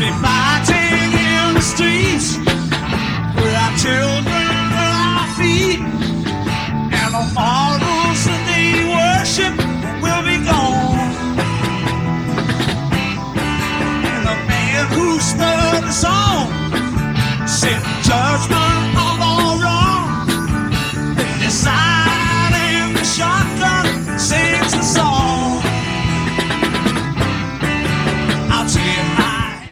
be fighting in the streets with our children at our feet, and the models that they worship will be gone, and the man who stood the song set judgment on all wrong. They decide in the shot